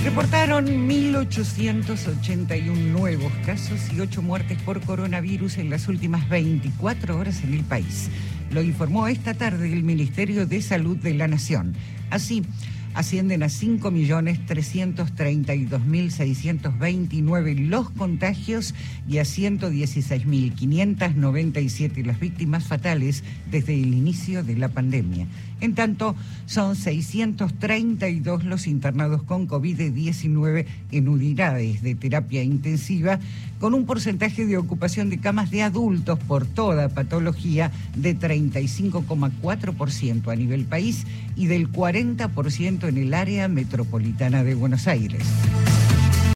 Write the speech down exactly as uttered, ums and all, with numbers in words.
Reportaron mil ochocientos ochenta y uno nuevos casos y ocho muertes por coronavirus en las últimas veinticuatro horas en el país. Lo informó esta tarde el Ministerio de Salud de la Nación. Así, ascienden a cinco millones trescientos treinta y dos mil seiscientos veintinueve los contagios y a ciento dieciséis mil quinientos noventa y siete las víctimas fatales desde el inicio de la pandemia. En tanto, son seiscientos treinta y dos los internados con covid diecinueve en unidades de terapia intensiva, con un porcentaje de ocupación de camas de adultos por toda patología de treinta y cinco coma cuatro por ciento a nivel país y del cuarenta por ciento en el área metropolitana de Buenos Aires.